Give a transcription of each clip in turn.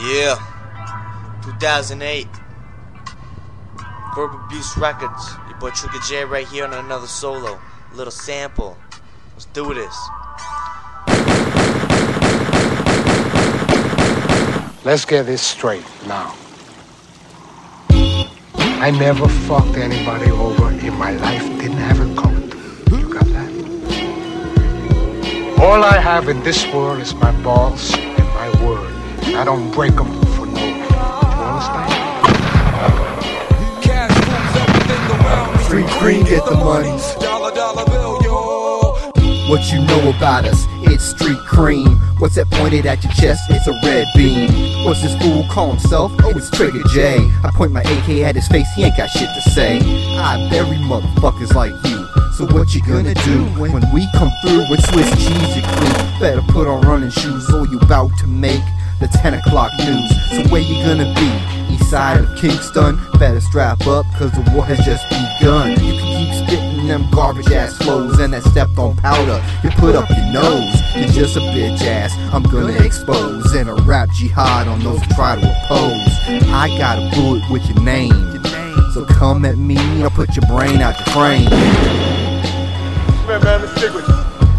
Yeah, 2008, Verbal Abuse Records. Your boy Trigger J right here on another solo, a little sample. Let's do this. Let's get this straight now. I never fucked anybody over in my life, didn't have a coat. You got that? All I have in this world is my balls and my word. I don't break them for no. You understand? Street Cream, get the monies. Dollar bill, yo. What you know about us? It's Street Cream. What's that pointed at your chest? It's a red beam. What's this fool call himself? Oh, it's Trigger J. I point my AK at his face, he ain't got shit to say. I bury motherfuckers like you. So what you gonna do when we come through with Swiss cheese and cream? Better put on running shoes or you bout to make the 10 o'clock news. So where you gonna be? East side of Kingston? Better strap up, cause the war has just begun. You can keep spitting them garbage ass flows and that stepped on powder you put up your nose. You're just a bitch ass I'm gonna expose, and a rap jihad on those who try to oppose. I got a bullet with your name, so come at me, I'll put your brain out your frame. Man, let's stick with you.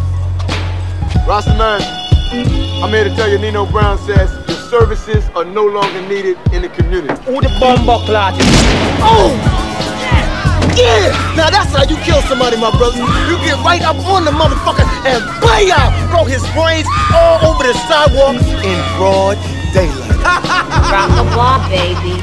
Rasta man, I'm here to tell you Nino Brown says your services are no longer needed in the community. Who the bomber clot? Oh! Yeah! Now that's how you kill somebody, my brothers. You get right up on the motherfucker and bam! Throw his brains all over the sidewalk in broad daylight. Rock the block, baby.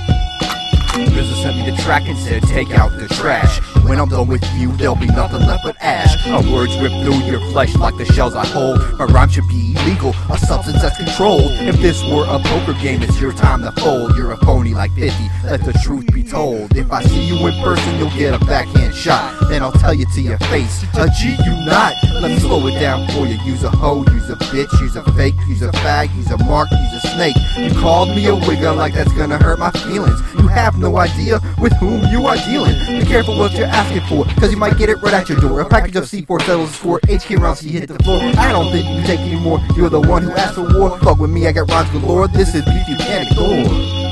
RZA sent me the track and said take out the trash. When I'm done with you, there'll be nothing left but ash. My words rip through your flesh like the shells I hold. My rhyme should be illegal, a substance that's controlled. If this were a poker game, it's your time to fold. You're a phony like 50, let the truth be told. If I see you in person, you'll get a backhand shot. Then I'll tell you to your face, a G you not. Let me slow it down for you. Use a hoe, use a bitch, use a fake, use a fag, use a mark, use a snake. You called me a wigger like that's gonna hurt my feelings. You have no idea with whom you are dealing. Be careful what you're asking for, cause you might get it right at your door. A package of C4 settles for HK rounds so you hit the floor. I don't think you can take anymore, you're the one who asked for war. Fuck with me, I got rhymes galore. This is beef you can't ignore,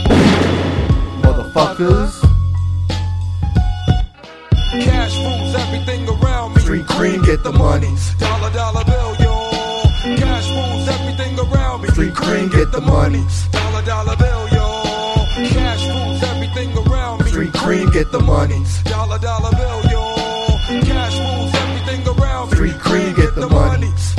motherfuckers. Cash rules everything around me. Street Cream, get the monies. Dollar bill, yo. Cash rules everything around me. Street Cream, get the monies. Dollar bill, yo. Cash rules everything around me. Street Cream, get the monies. Dollar bill, yo. Cash rules everything around me. Street Cream, get the monies.